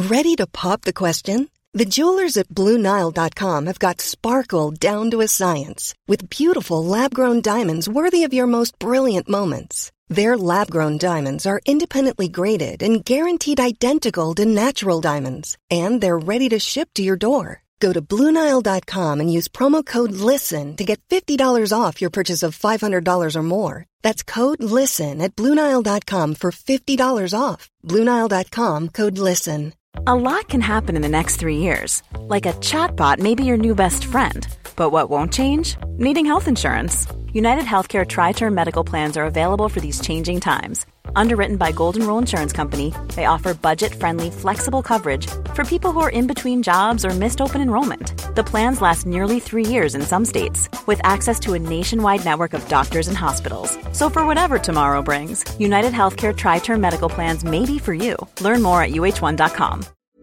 Ready to pop the question? The jewelers at BlueNile.com have got sparkle down to a science with beautiful lab-grown diamonds worthy of your most brilliant moments. Their lab-grown diamonds are independently graded and guaranteed identical to natural diamonds, and they're ready to ship to your door. Go to BlueNile.com and use promo code LISTEN to get $50 off your purchase of $500 or more. That's code LISTEN at BlueNile.com for $50 off. BlueNile.com, code LISTEN. A lot can happen in the next 3 years. Like a chatbot may be your new best friend. But what won't change? Needing health insurance. United Healthcare Tri-Term Medical Plans are available for these changing times. Underwritten by Golden Rule Insurance Company, they offer budget-friendly, flexible coverage for people who are in between jobs or missed open enrollment. The plans last nearly 3 years in some states, with access to a nationwide network of doctors and hospitals. So for whatever tomorrow brings, United Healthcare Tri-Term Medical Plans may be for you. Learn more at uh1.com.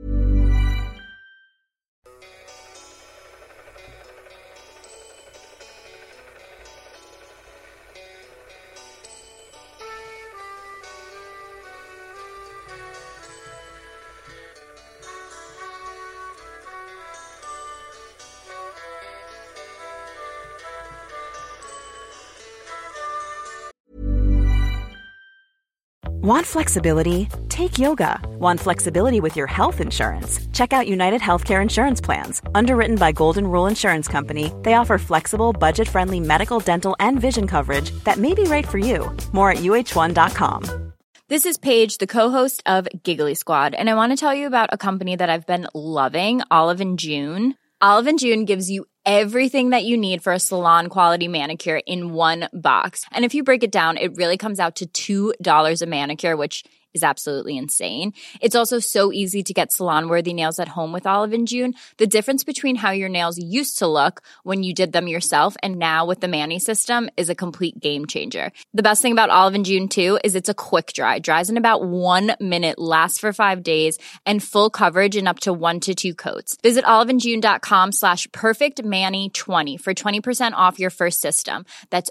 Want flexibility? Take yoga. Want flexibility with your health insurance? Check out United Healthcare Insurance Plans. Underwritten by Golden Rule Insurance Company, they offer flexible, budget-friendly medical, dental, and vision coverage that may be right for you. More at uh1.com. This is Paige, the co-host of Giggly Squad, and I want to tell you about a company that I've been loving, Olive & June. Olive & June gives you everything that you need for a salon-quality manicure in one box. And if you break it down, it really comes out to $2 a manicure, which is absolutely insane. It's also so easy to get salon-worthy nails at home with Olive & June. The difference between how your nails used to look when you did them yourself and now with the Mani system is a complete game changer. The best thing about Olive & June, too, is it's a quick dry. Dries in about 1 minute, lasts for 5 days, and full coverage in up to 1 to 2 coats. Visit oliveandjune.com/perfectmani20 for 20% off your first system. That's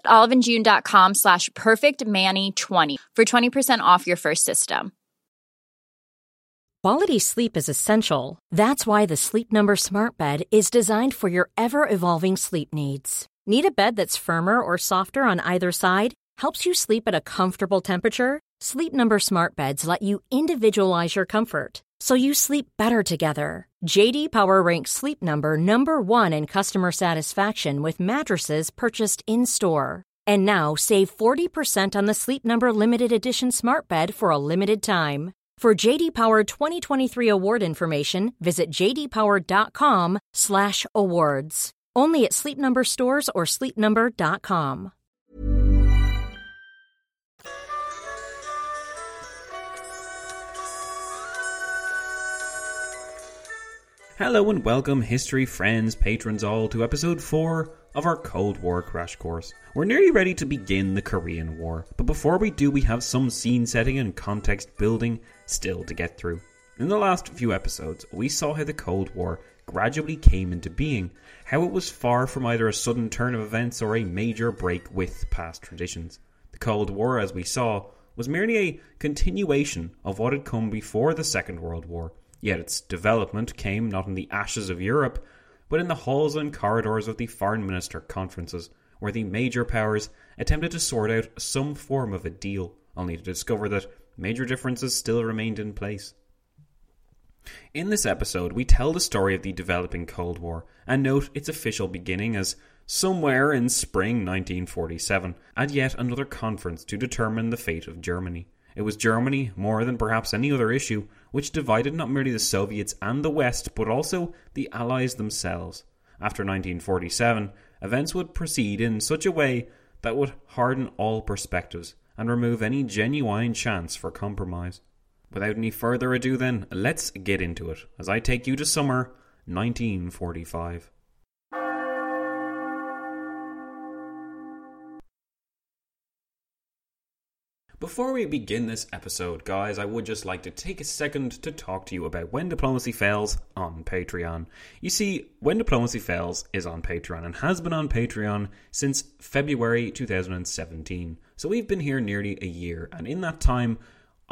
oliveandjune.com/perfectmani20 for 20% off your first system. Quality sleep is essential. That's why the Sleep Number Smart Bed is designed for your ever-evolving sleep needs. Need a bed that's firmer or softer on either side? Helps you sleep at a comfortable temperature? Sleep Number Smart Beds let you individualize your comfort, so you sleep better together. J.D. Power ranks Sleep Number number 1 in customer satisfaction with mattresses purchased in-store. And now, save 40% on the Sleep Number Limited Edition Smart Bed for a limited time. For J.D. Power 2023 award information, visit jdpower.com/awards. Only at Sleep Number stores or sleepnumber.com. Hello and welcome, history friends, patrons all, to episode 4 of our Cold War crash course. We're nearly ready to begin the Korean War, but before we do, we have some scene setting and context building still to get through. In the last few episodes, we saw how the Cold War gradually came into being, how it was far from either a sudden turn of events or a major break with past traditions. The Cold War, as we saw, was merely a continuation of what had come before the Second World War, yet its development came not in the ashes of Europe, but in the halls and corridors of the foreign minister conferences, where the major powers attempted to sort out some form of a deal, only to discover that major differences still remained in place. In this episode, we tell the story of the developing Cold War, and note its official beginning as somewhere in spring 1947, at yet another conference to determine the fate of Germany. It was Germany, more than perhaps any other issue, which divided not merely the Soviets and the West, but also the Allies themselves. After 1947, events would proceed in such a way that would harden all perspectives and remove any genuine chance for compromise. Without any further ado then, let's get into it, as I take you to summer 1945. Before we begin this episode, guys, I would just like to take a second to talk to you about When Diplomacy Fails on Patreon. You see, When Diplomacy Fails is on Patreon and has been on Patreon since February 2017. So we've been here nearly a year, and in that time,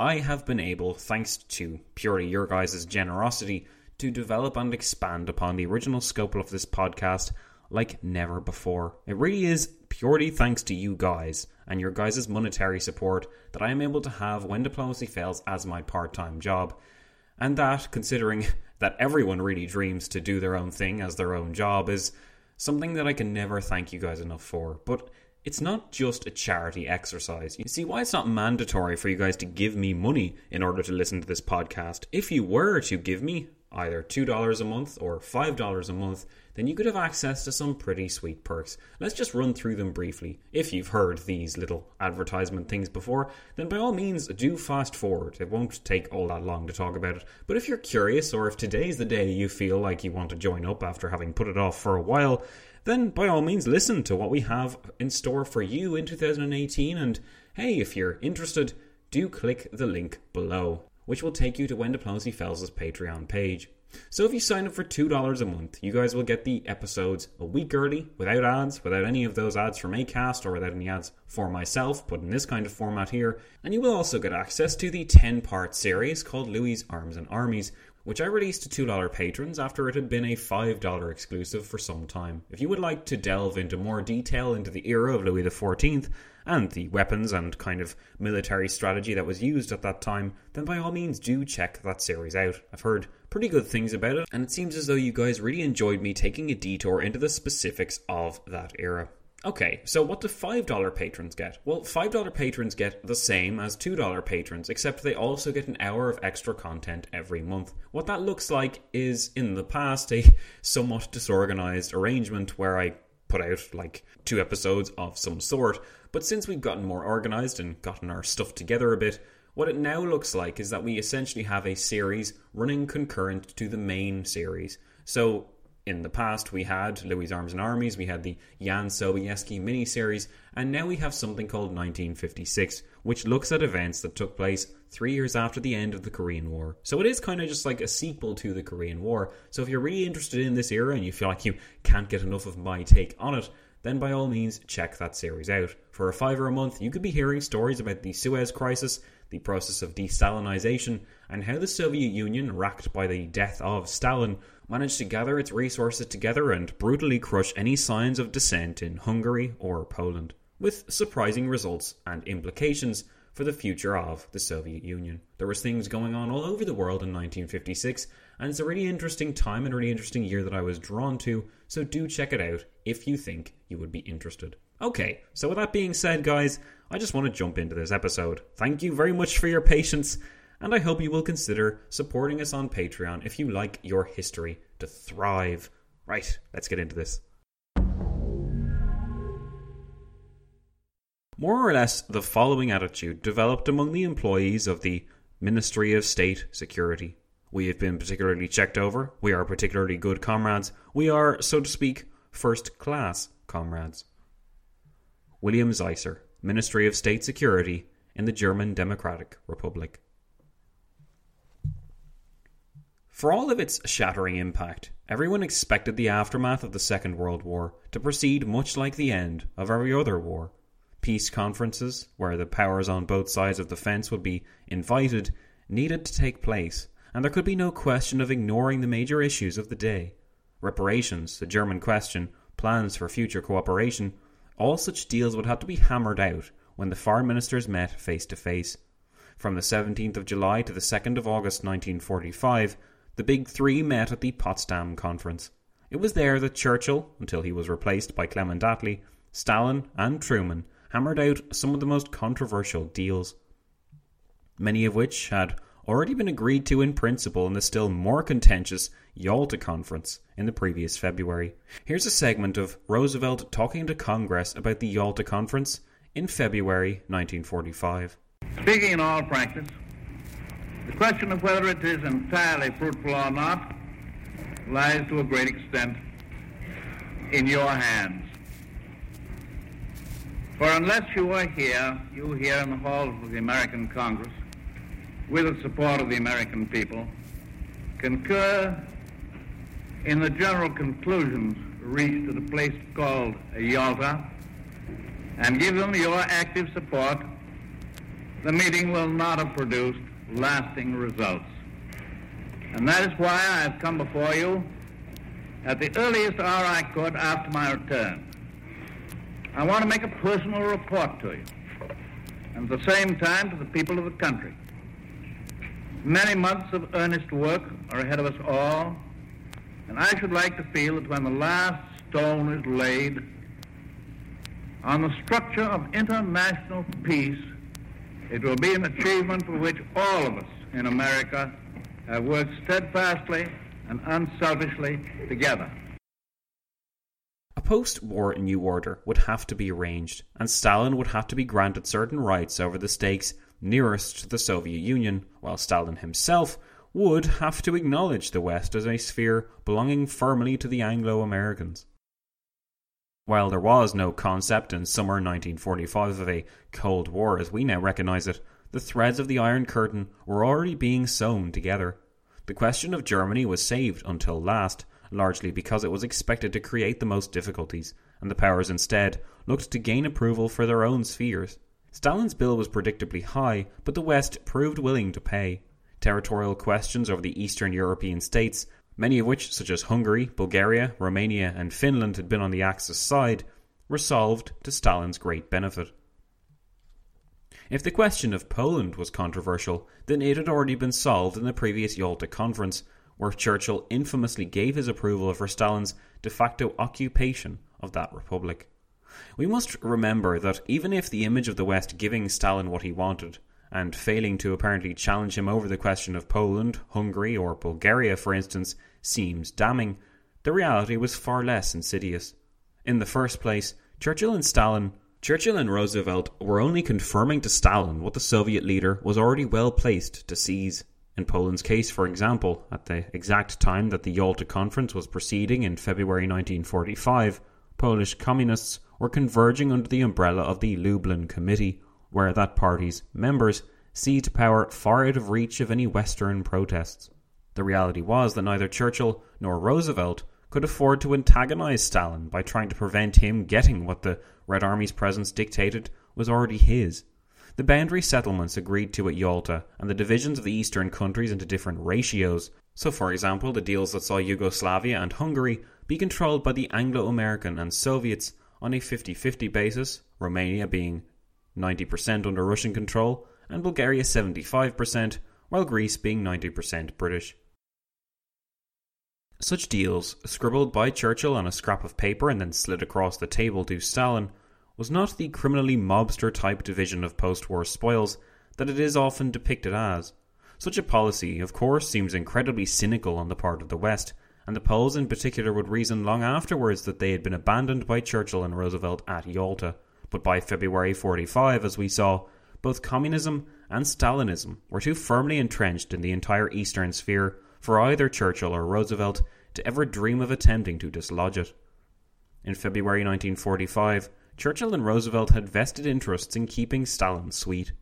I have been able, thanks to purely your guys' generosity, to develop and expand upon the original scope of this podcast like never before. It really is purely thanks to you guys and your guys' monetary support that I am able to have When Diplomacy Fails as my part-time job. And that, considering that everyone really dreams to do their own thing as their own job, is something that I can never thank you guys enough for. But it's not just a charity exercise. You see, why it's not mandatory for you guys to give me money in order to listen to this podcast. If you were to give me either $2 a month or $5 a month, then you could have access to some pretty sweet perks. Let's just run through them briefly. If you've heard these little advertisement things before, then by all means do fast forward. It won't take all that long to talk about it. But if you're curious, or if today's the day you feel like you want to join up after having put it off for a while, then by all means listen to what we have in store for you in 2018. And hey, if you're interested, do click the link below, which will take you to When Diplomacy Fails' Patreon page. So if you sign up for $2 a month, you guys will get the episodes a week early, without ads, without any of those ads from Acast, or without any ads for myself, but in this kind of format here. And you will also get access to the 10-part series called Louis' Arms and Armies, which I released to $2 patrons after it had been a $5 exclusive for some time. If you would like to delve into more detail into the era of Louis XIV and the weapons and kind of military strategy that was used at that time, then by all means do check that series out. I've heard pretty good things about it, and it seems as though you guys really enjoyed me taking a detour into the specifics of that era. Okay, so what do $5 patrons get? Well, $5 patrons get the same as $2 patrons, except they also get an hour of extra content every month. What that looks like is, in the past, a somewhat disorganized arrangement where I put out like 2 episodes of some sort, but since we've gotten more organized and gotten our stuff together a bit, what it now looks like is that we essentially have a series running concurrent to the main series. So in the past, we had Louis' Arms and Armies, we had the Jan Sobieski miniseries, and now we have something called 1956, which looks at events that took place 3 years after the end of the Korean War. So it is kind of just like a sequel to the Korean War. So if you're really interested in this era and you feel like you can't get enough of my take on it, then by all means check that series out. For a $5 a month, you could be hearing stories about the Suez Crisis, the process of de-Stalinization, and how the Soviet Union, racked by the death of Stalin, managed to gather its resources together and brutally crush any signs of dissent in Hungary or Poland, with surprising results and implications for the future of the Soviet Union. There was things going on all over the world in 1956, and it's a really interesting time and a really interesting year that I was drawn to, so do check it out if you think you would be interested. Okay, so with that being said, guys, I just want to jump into this episode. Thank you very much for your patience, and I hope you will consider supporting us on Patreon if you like your history to thrive. Right, let's get into this. More or less, the following attitude developed among the employees of the Ministry of State Security. We have been particularly checked over. We are particularly good comrades. We are, so to speak, first-class comrades. William Zeisser, Ministry of State Security in the German Democratic Republic. For all of its shattering impact, everyone expected the aftermath of the Second World War to proceed much like the end of every other war. Peace conferences, where the powers on both sides of the fence would be invited, needed to take place, and there could be no question of ignoring the major issues of the day. Reparations, the German question, plans for future cooperation, all such deals would have to be hammered out when the foreign ministers met face to face. From the 17th of July to the 2nd of August 1945, the Big Three met at the Potsdam Conference. It was there that Churchill, until he was replaced by Clement Attlee, Stalin and Truman hammered out some of the most controversial deals, many of which had already been agreed to in principle in the still more contentious Yalta Conference in the previous February. Here's a segment of Roosevelt talking to Congress about the Yalta Conference in February 1945. Speaking in all practice, the question of whether it is entirely fruitful or not lies to a great extent in your hands. For unless you are here, you here in the halls of the American Congress, with the support of the American people, concur in the general conclusions reached at a place called Yalta, and give them your active support, the meeting will not have produced lasting results. And that is why I have come before you at the earliest hour I could after my return. I want to make a personal report to you, and at the same time to the people of the country. Many months of earnest work are ahead of us all, and I should like to feel that when the last stone is laid on the structure of international peace, it will be an achievement for which all of us in America have worked steadfastly and unselfishly together. A post-war New Order would have to be arranged, and Stalin would have to be granted certain rights over the stakes nearest to the Soviet Union, while Stalin himself would have to acknowledge the West as a sphere belonging firmly to the Anglo-Americans. While there was no concept in summer 1945 of a Cold War as we now recognise it, the threads of the Iron Curtain were already being sewn together. The question of Germany was saved until last, largely because it was expected to create the most difficulties, and the powers instead looked to gain approval for their own spheres. Stalin's bill was predictably high, but the West proved willing to pay. Territorial questions over the Eastern European states, many of which, such as Hungary, Bulgaria, Romania and Finland, had been on the Axis side, were solved to Stalin's great benefit. If the question of Poland was controversial, then it had already been solved in the previous Yalta Conference, where Churchill infamously gave his approval for Stalin's de facto occupation of that republic. We must remember that even if the image of the West giving Stalin what he wanted, and failing to apparently challenge him over the question of Poland, Hungary or Bulgaria, for instance, seems damning, the reality was far less insidious. In the first place, Churchill and Roosevelt were only confirming to Stalin what the Soviet leader was already well placed to seize. In Poland's case, for example, at the exact time that the Yalta Conference was proceeding in February 1945, Polish communists were converging under the umbrella of the Lublin Committee, where that party's members seized power far out of reach of any Western protests. The reality was that neither Churchill nor Roosevelt could afford to antagonize Stalin by trying to prevent him getting what the Red Army's presence dictated was already his. The boundary settlements agreed to at Yalta, and the divisions of the eastern countries into different ratios, so for example the deals that saw Yugoslavia and Hungary be controlled by the Anglo-American and Soviets on a 50-50 basis, Romania being 90% under Russian control, and Bulgaria 75%, while Greece being 90% British. Such deals, scribbled by Churchill on a scrap of paper and then slid across the table to Stalin, was not the criminally mobster-type division of post-war spoils that it is often depicted as. Such a policy, of course, seems incredibly cynical on the part of the West, and the Poles in particular would reason long afterwards that they had been abandoned by Churchill and Roosevelt at Yalta. But by February 45, as we saw, both communism and Stalinism were too firmly entrenched in the entire Eastern sphere for either Churchill or Roosevelt to ever dream of attempting to dislodge it. In February 1945, Churchill and Roosevelt had vested interests in keeping Stalin sweet.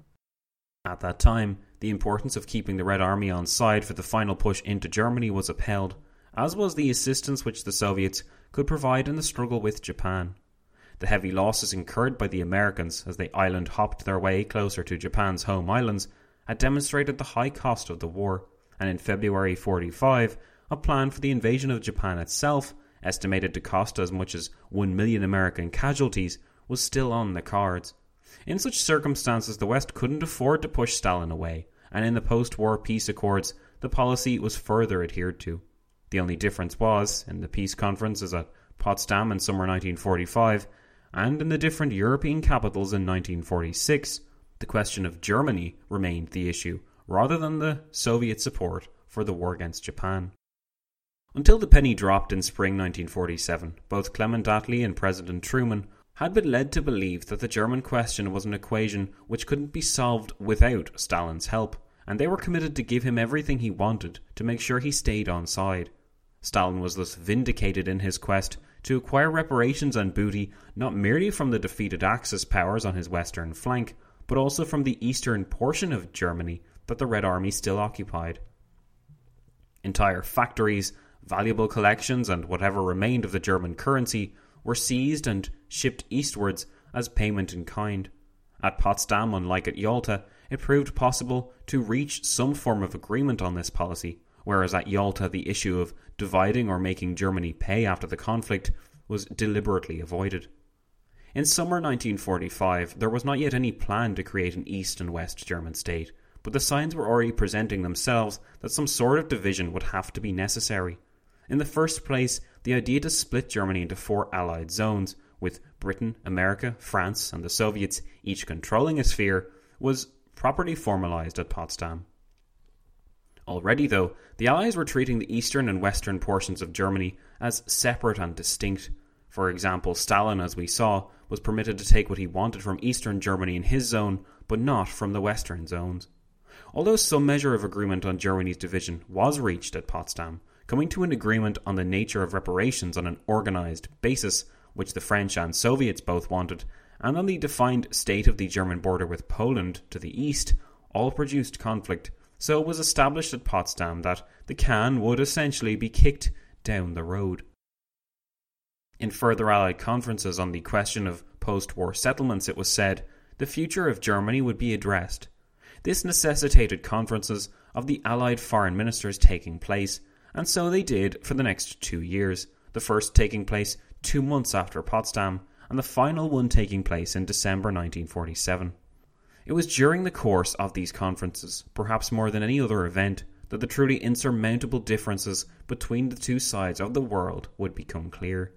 At that time, the importance of keeping the Red Army on side for the final push into Germany was upheld, as was the assistance which the Soviets could provide in the struggle with Japan. The heavy losses incurred by the Americans as they island-hopped their way closer to Japan's home islands had demonstrated the high cost of the war, and in February 45, a plan for the invasion of Japan itself, estimated to cost as much as 1 million American casualties, was still on the cards. In such circumstances, the West couldn't afford to push Stalin away, and in the post-war peace accords, the policy was further adhered to. The only difference was, in the peace conferences at Potsdam in summer 1945, and in the different European capitals in 1946, the question of Germany remained the issue, rather than the Soviet support for the war against Japan. Until the penny dropped in spring 1947, both Clement Attlee and President Truman had been led to believe that the German question was an equation which couldn't be solved without Stalin's help, and they were committed to give him everything he wanted to make sure he stayed on side. Stalin was thus vindicated in his quest to acquire reparations and booty not merely from the defeated Axis powers on his western flank, but also from the eastern portion of Germany that the Red Army still occupied. Entire factories, valuable collections, and whatever remained of the German currency were seized and shipped eastwards as payment in kind. At Potsdam, unlike at Yalta, it proved possible to reach some form of agreement on this policy, whereas at Yalta the issue of dividing or making Germany pay after the conflict was deliberately avoided. In summer 1945, there was not yet any plan to create an East and West German state, but the signs were already presenting themselves that some sort of division would have to be necessary. In the first place, the idea to split Germany into 4 Allied zones, with Britain, America, France and the Soviets each controlling a sphere, was properly formalised at Potsdam. Already, though, the Allies were treating the eastern and western portions of Germany as separate and distinct. For example, Stalin, as we saw, was permitted to take what he wanted from eastern Germany in his zone, but not from the western zones. Although some measure of agreement on Germany's division was reached at Potsdam, coming to an agreement on the nature of reparations on an organised basis, which the French and Soviets both wanted, and on the defined state of the German border with Poland to the east, all produced conflict, so it was established at Potsdam that the can would essentially be kicked down the road. In further Allied conferences on the question of post-war settlements, it was said the future of Germany would be addressed. This necessitated conferences of the Allied foreign ministers taking place, and so they did for the next 2 years, the first taking place 2 months after Potsdam, and the final one taking place in December 1947. It was during the course of these conferences, perhaps more than any other event, that the truly insurmountable differences between the two sides of the world would become clear.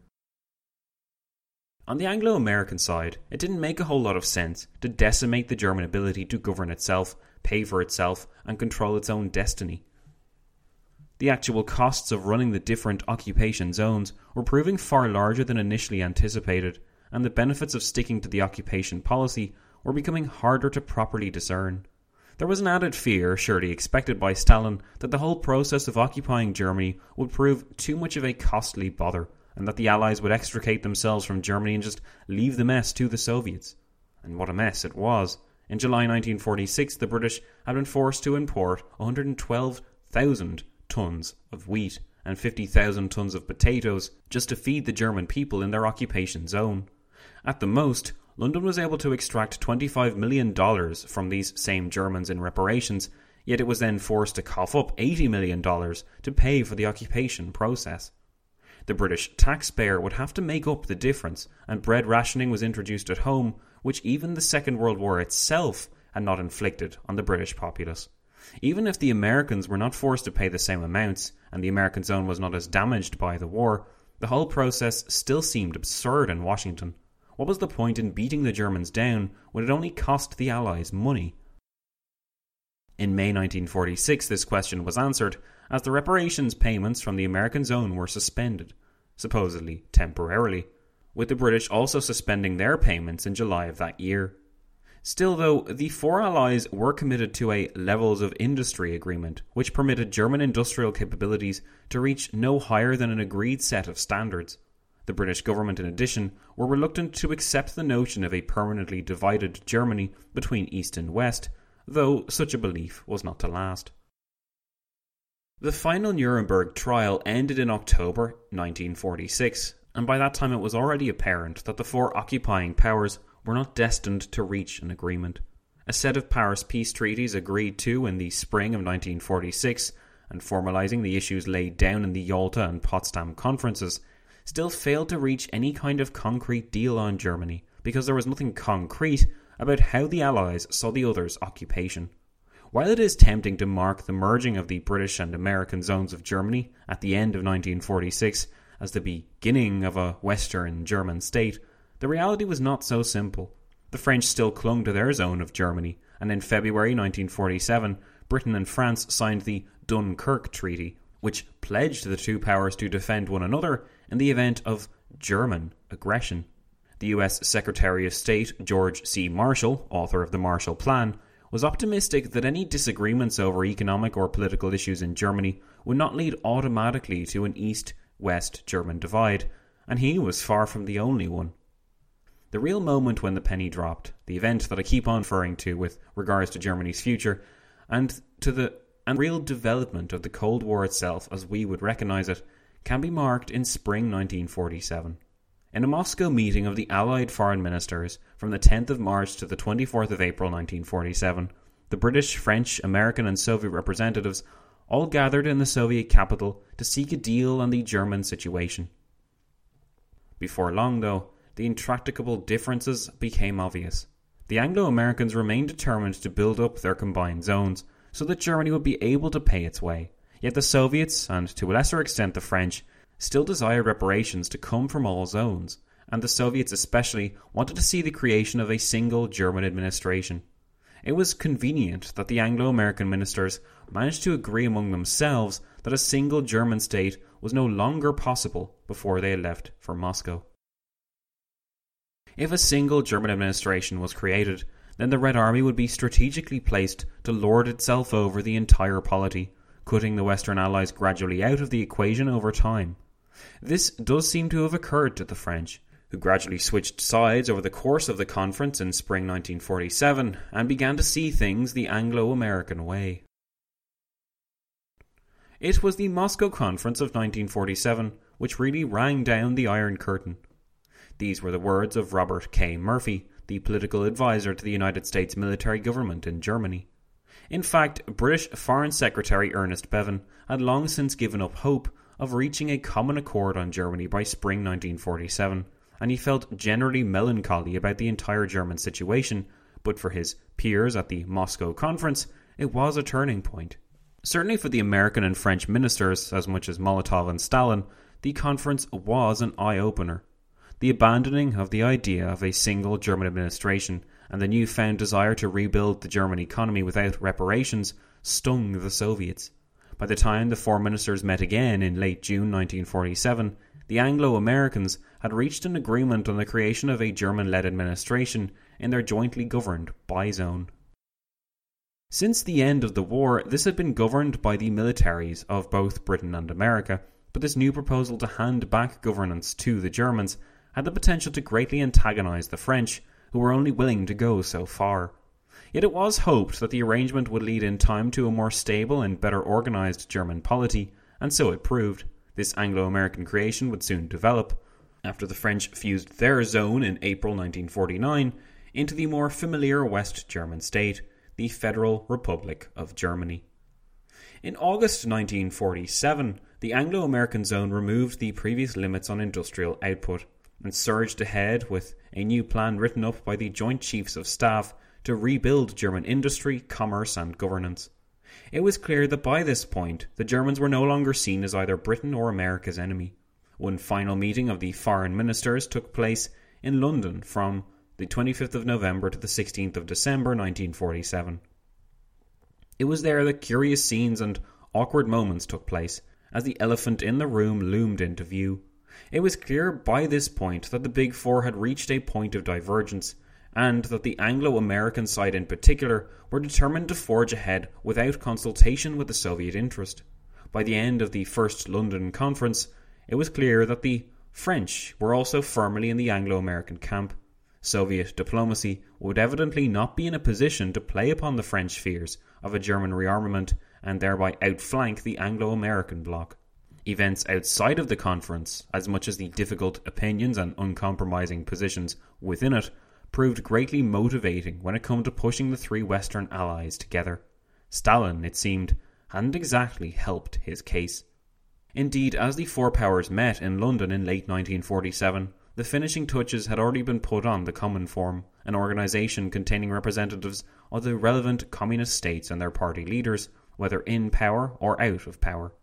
On the Anglo-American side, it didn't make a whole lot of sense to decimate the German ability to govern itself, pay for itself, and control its own destiny. The actual costs of running the different occupation zones were proving far larger than initially anticipated, and the benefits of sticking to the occupation policy were becoming harder to properly discern. There was an added fear, surely expected by Stalin, that the whole process of occupying Germany would prove too much of a costly bother, and that the Allies would extricate themselves from Germany and just leave the mess to the Soviets. And what a mess it was. In July 1946, the British had been forced to import 112,000 tons of wheat and 50,000 tons of potatoes just to feed the German people in their occupation zone. At the most, London was able to extract $25 million from these same Germans in reparations, yet it was then forced to cough up $80 million to pay for the occupation process. The British taxpayer would have to make up the difference, and bread rationing was introduced at home, which even the Second World War itself had not inflicted on the British populace. Even if the Americans were not forced to pay the same amounts, and the American zone was not as damaged by the war, the whole process still seemed absurd in Washington. What was the point in beating the Germans down when it only cost the Allies money? In May 1946, this question was answered, as the reparations payments from the American zone were suspended, supposedly temporarily, with the British also suspending their payments in July of that year. Still, though, the 4 Allies were committed to a levels of industry agreement, which permitted German industrial capabilities to reach no higher than an agreed set of standards. The British government, in addition, were reluctant to accept the notion of a permanently divided Germany between East and West, though such a belief was not to last. The final Nuremberg trial ended in October 1946, and by that time it was already apparent that the 4 occupying powers were not destined to reach an agreement. A set of Paris peace treaties agreed to in the spring of 1946, and formalising the issues laid down in the Yalta and Potsdam conferences, still failed to reach any kind of concrete deal on Germany, because there was nothing concrete about how the Allies saw the others' occupation. While it is tempting to mark the merging of the British and American zones of Germany at the end of 1946 as the beginning of a Western German state, the reality was not so simple. The French still clung to their zone of Germany, and in February 1947, Britain and France signed the Dunkirk Treaty, which pledged the two powers to defend one another in the event of German aggression. The US Secretary of State, George C. Marshall, author of the Marshall Plan, was optimistic that any disagreements over economic or political issues in Germany would not lead automatically to an East-West German divide, and he was far from the only one. The real moment when the penny dropped, the event that I keep on referring to with regards to Germany's future, and to the real development of the Cold War itself as we would recognise it, can be marked in spring 1947. In a Moscow meeting of the Allied foreign ministers from the 10th of March to the 24th of April 1947, the British, French, American and Soviet representatives all gathered in the Soviet capital to seek a deal on the German situation. Before long, though, the intractable differences became obvious. The Anglo-Americans remained determined to build up their combined zones so that Germany would be able to pay its way. Yet the Soviets, and to a lesser extent the French, still desired reparations to come from all zones, and the Soviets especially wanted to see the creation of a single German administration. It was convenient that the Anglo-American ministers managed to agree among themselves that a single German state was no longer possible before they had left for Moscow. If a single German administration was created, then the Red Army would be strategically placed to lord itself over the entire polity, cutting the Western Allies gradually out of the equation over time. This does seem to have occurred to the French, who gradually switched sides over the course of the conference in spring 1947 and began to see things the Anglo-American way. It was the Moscow Conference of 1947 which really rang down the Iron Curtain. These were the words of Robert K. Murphy, the political advisor to the United States military government in Germany. In fact, British Foreign Secretary Ernest Bevin had long since given up hope of reaching a common accord on Germany by spring 1947, and he felt generally melancholy about the entire German situation, but for his peers at the Moscow Conference, it was a turning point. Certainly for the American and French ministers, as much as Molotov and Stalin, the conference was an eye-opener. The abandoning of the idea of a single German administration and the newfound desire to rebuild the German economy without reparations stung the Soviets. By the time the four ministers met again in late June 1947, the Anglo-Americans had reached an agreement on the creation of a German-led administration in their jointly governed bi-zone. Since the end of the war, this had been governed by the militaries of both Britain and America, but this new proposal to hand back governance to the Germans had the potential to greatly antagonise the French, who were only willing to go so far. Yet it was hoped that the arrangement would lead in time to a more stable and better organised German polity, and so it proved. This Anglo-American creation would soon develop, after the French fused their zone in April 1949 into the more familiar West German state, the Federal Republic of Germany. In August 1947, the Anglo-American zone removed the previous limits on industrial output and surged ahead with a new plan written up by the Joint Chiefs of Staff to rebuild German industry, commerce and governance. It was clear that by this point, the Germans were no longer seen as either Britain or America's enemy. One final meeting of the foreign ministers took place in London from the 25th of November to the 16th of December 1947. It was there that curious scenes and awkward moments took place, as the elephant in the room loomed into view. It was clear by this point that the Big Four had reached a point of divergence, and that the Anglo-American side in particular were determined to forge ahead without consultation with the Soviet interest. By the end of the First London Conference, it was clear that the French were also firmly in the Anglo-American camp. Soviet diplomacy would evidently not be in a position to play upon the French fears of a German rearmament and thereby outflank the Anglo-American bloc. Events outside of the conference, as much as the difficult opinions and uncompromising positions within it, proved greatly motivating when it came to pushing the three Western allies together. Stalin, it seemed, hadn't exactly helped his case. Indeed, as the four powers met in London in late 1947, the finishing touches had already been put on the Cominform, an organisation containing representatives of the relevant communist states and their party leaders, whether in power or out of power.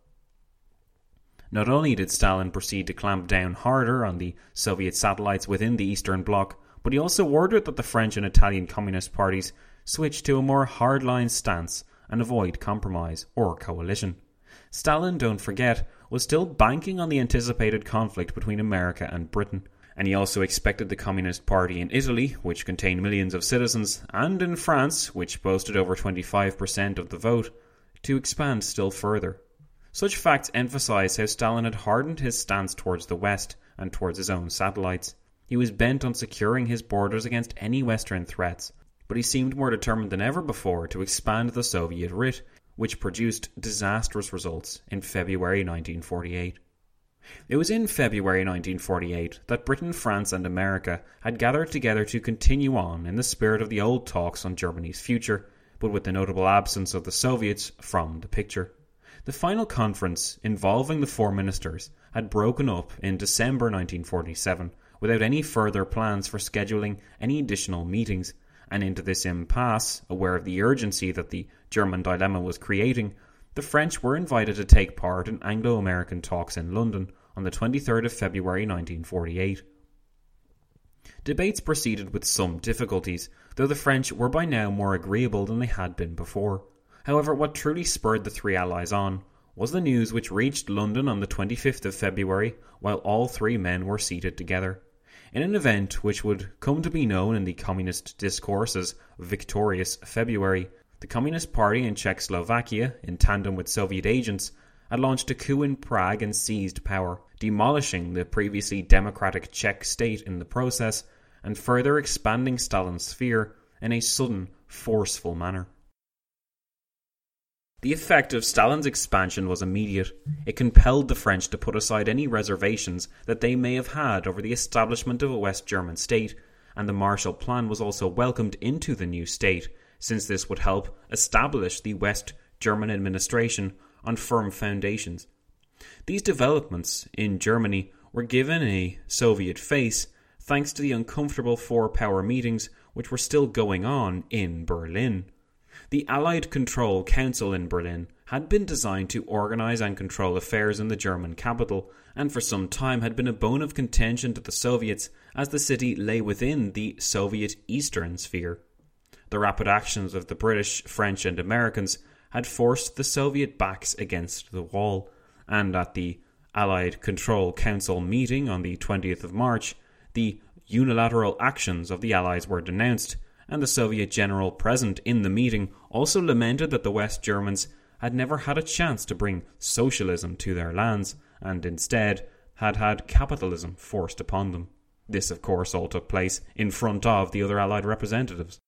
Not only did Stalin proceed to clamp down harder on the Soviet satellites within the Eastern Bloc, but he also ordered that the French and Italian communist parties switch to a more hardline stance and avoid compromise or coalition. Stalin, don't forget, was still banking on the anticipated conflict between America and Britain, and he also expected the Communist Party in Italy, which contained millions of citizens, and in France, which boasted over 25% of the vote, to expand still further. Such facts emphasise how Stalin had hardened his stance towards the West and towards his own satellites. He was bent on securing his borders against any Western threats, but he seemed more determined than ever before to expand the Soviet writ, which produced disastrous results in February 1948. It was in February 1948 that Britain, France and America had gathered together to continue on in the spirit of the old talks on Germany's future, but with the notable absence of the Soviets from the picture. The final conference, involving the four ministers, had broken up in December 1947 without any further plans for scheduling any additional meetings, and into this impasse, aware of the urgency that the German dilemma was creating, the French were invited to take part in Anglo-American talks in London on the 23rd of February 1948. Debates proceeded with some difficulties, though the French were by now more agreeable than they had been before. However, what truly spurred the three allies on was the news which reached London on the 25th of February while all three men were seated together. In an event which would come to be known in the communist discourse as Victorious February, the Communist Party in Czechoslovakia, in tandem with Soviet agents, had launched a coup in Prague and seized power, demolishing the previously democratic Czech state in the process, and further expanding Stalin's sphere in a sudden, forceful manner. The effect of Stalin's expansion was immediate. It compelled the French to put aside any reservations that they may have had over the establishment of a West German state, and the Marshall Plan was also welcomed into the new state, since this would help establish the West German administration on firm foundations. These developments in Germany were given a Soviet face thanks to the uncomfortable four-power meetings which were still going on in Berlin. The Allied Control Council in Berlin had been designed to organise and control affairs in the German capital, and for some time had been a bone of contention to the Soviets as the city lay within the Soviet Eastern Sphere. The rapid actions of the British, French and Americans had forced the Soviet backs against the wall, and at the Allied Control Council meeting on the 20th of March, the unilateral actions of the Allies were denounced, and the Soviet general present in the meeting also lamented that the West Germans had never had a chance to bring socialism to their lands, and instead had had capitalism forced upon them. This, of course, all took place in front of the other Allied representatives.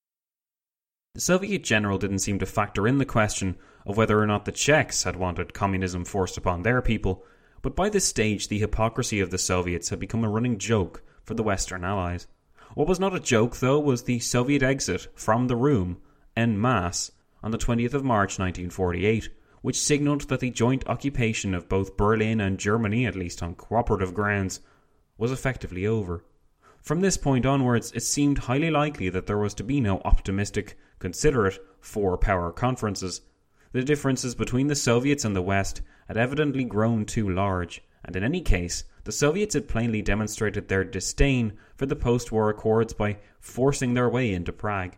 The Soviet general didn't seem to factor in the question of whether or not the Czechs had wanted communism forced upon their people, but by this stage the hypocrisy of the Soviets had become a running joke for the Western Allies. What was not a joke, though, was the Soviet exit from the room en masse on the 20th of March 1948, which signalled that the joint occupation of both Berlin and Germany, at least on cooperative grounds, was effectively over. From this point onwards, it seemed highly likely that there was to be no optimistic, considerate four-power conferences. The differences between the Soviets and the West had evidently grown too large, and in any case, the Soviets had plainly demonstrated their disdain for the post-war accords by forcing their way into Prague.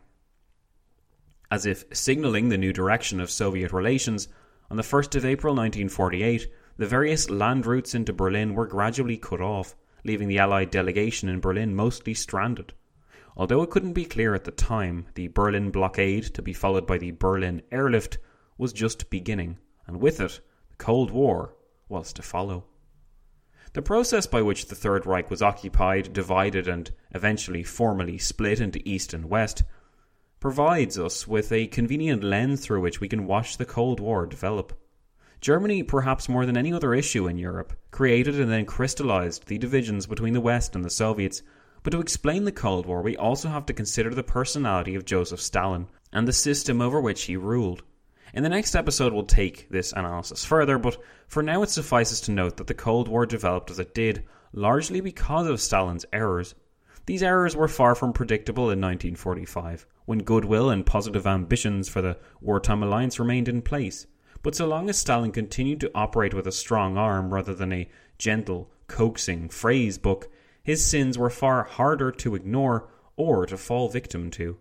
As if signalling the new direction of Soviet relations, on the 1st of April 1948, the various land routes into Berlin were gradually cut off, leaving the Allied delegation in Berlin mostly stranded. Although it couldn't be clear at the time, the Berlin blockade, to be followed by the Berlin airlift, was just beginning, and with it, the Cold War was to follow. The process by which the Third Reich was occupied, divided and eventually formally split into East and West provides us with a convenient lens through which we can watch the Cold War develop. Germany, perhaps more than any other issue in Europe, created and then crystallized the divisions between the West and the Soviets, but to explain the Cold War we also have to consider the personality of Joseph Stalin and the system over which he ruled. In the next episode we'll take this analysis further, but for now it suffices to note that the Cold War developed as it did, largely because of Stalin's errors. These errors were far from predictable in 1945, when goodwill and positive ambitions for the wartime alliance remained in place. But so long as Stalin continued to operate with a strong arm rather than a gentle, coaxing phrase book, his sins were far harder to ignore or to fall victim to.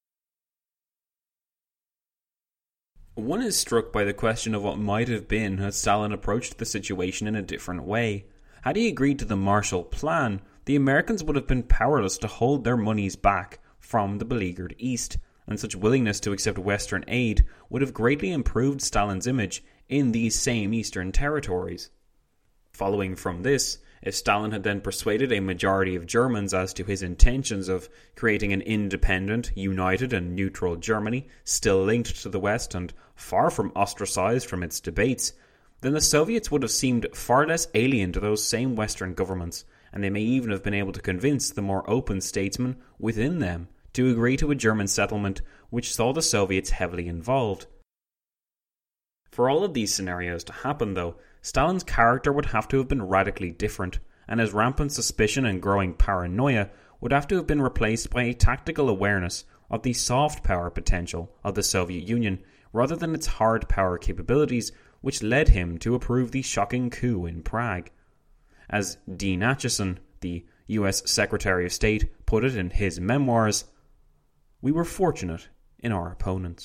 One is struck by the question of what might have been had Stalin approached the situation in a different way. Had he agreed to the Marshall Plan, the Americans would have been powerless to hold their monies back from the beleaguered East, and such willingness to accept Western aid would have greatly improved Stalin's image in these same Eastern territories. Following from this, if Stalin had then persuaded a majority of Germans as to his intentions of creating an independent, united and neutral Germany, still linked to the West and far from ostracized from its debates, then the Soviets would have seemed far less alien to those same Western governments, and they may even have been able to convince the more open statesmen within them to agree to a German settlement which saw the Soviets heavily involved. For all of these scenarios to happen, though, Stalin's character would have to have been radically different, and his rampant suspicion and growing paranoia would have to have been replaced by a tactical awareness of the soft power potential of the Soviet Union rather than its hard power capabilities, which led him to approve the shocking coup in Prague. As Dean Acheson, the US Secretary of State, put it in his memoirs, "We were fortunate in our opponents."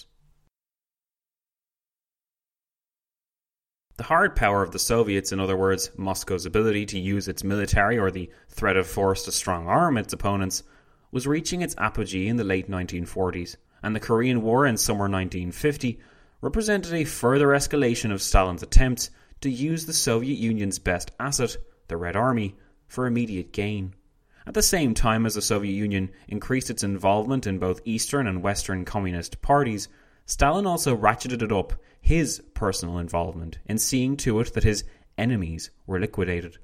The hard power of the Soviets, in other words, Moscow's ability to use its military or the threat of force to strong-arm its opponents, was reaching its apogee in the late 1940s, and the Korean War in summer 1950 represented a further escalation of Stalin's attempts to use the Soviet Union's best asset, the Red Army, for immediate gain. At the same time as the Soviet Union increased its involvement in both Eastern and Western communist parties, Stalin also ratcheted up his personal involvement in seeing to it that his enemies were liquidated.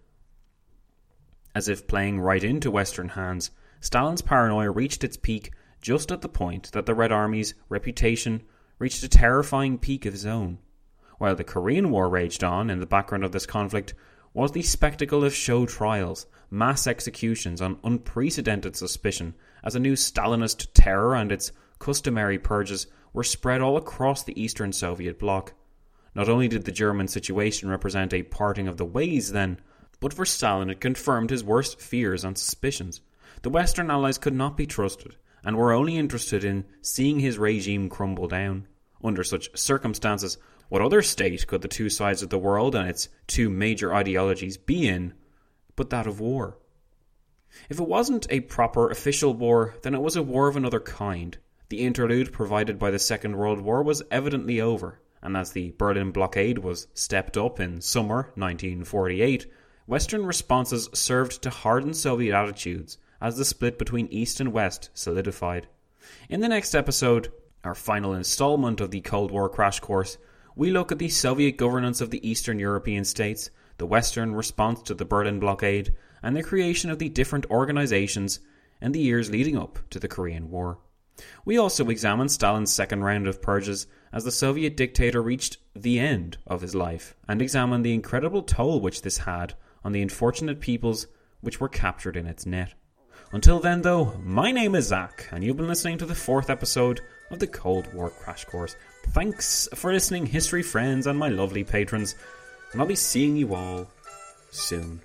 As if playing right into Western hands, Stalin's paranoia reached its peak just at the point that the Red Army's reputation reached a terrifying peak of its own. While the Korean War raged on, in the background of this conflict was the spectacle of show trials, mass executions on unprecedented suspicion, as a new Stalinist terror and its customary purges were spread all across the Eastern Soviet bloc. Not only did the German situation represent a parting of the ways then, but for Stalin it confirmed his worst fears and suspicions. The Western Allies could not be trusted, and were only interested in seeing his regime crumble down. Under such circumstances, what other state could the two sides of the world and its two major ideologies be in but that of war? If it wasn't a proper official war, then it was a war of another kind. The interlude provided by the Second World War was evidently over, and as the Berlin blockade was stepped up in summer 1948, Western responses served to harden Soviet attitudes as the split between East and West solidified. In the next episode, our final installment of the Cold War Crash Course, we look at the Soviet governance of the Eastern European states, the Western response to the Berlin blockade, and the creation of the different organizations in the years leading up to the Korean War. We also examine Stalin's second round of purges as the Soviet dictator reached the end of his life, and examine the incredible toll which this had on the unfortunate peoples which were captured in its net. Until then, though, my name is Zach, and you've been listening to the 4th episode of the Cold War Crash Course. Thanks for listening, history friends and my lovely patrons, and I'll be seeing you all soon.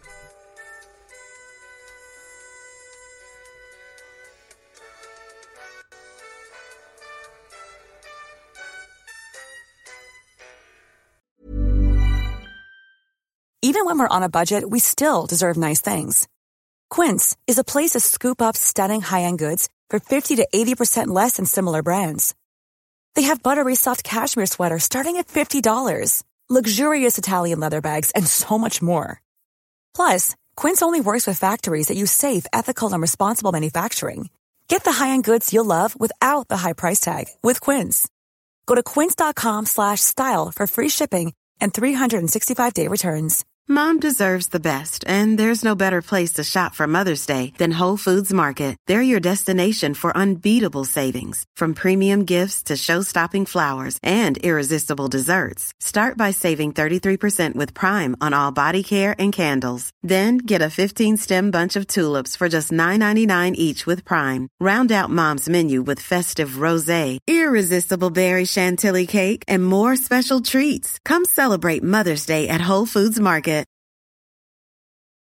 Even when we're on a budget, we still deserve nice things. Quince is a place to scoop up stunning high-end goods for 50 to 80% less than similar brands. They have buttery soft cashmere sweaters starting at $50, luxurious Italian leather bags, and so much more. Plus, Quince only works with factories that use safe, ethical, and responsible manufacturing. Get the high-end goods you'll love without the high price tag with Quince. Go to quince.com/style for free shipping and 365-day returns. Mom deserves the best, and there's no better place to shop for Mother's Day than Whole Foods Market. They're your destination for unbeatable savings, from premium gifts to show-stopping flowers and irresistible desserts. Start by saving 33% with Prime on all body care and candles. Then get a 15-stem bunch of tulips for just $9.99 each with Prime. Round out Mom's menu with festive rosé, irresistible berry chantilly cake, and more special treats. Come celebrate Mother's Day at Whole Foods Market.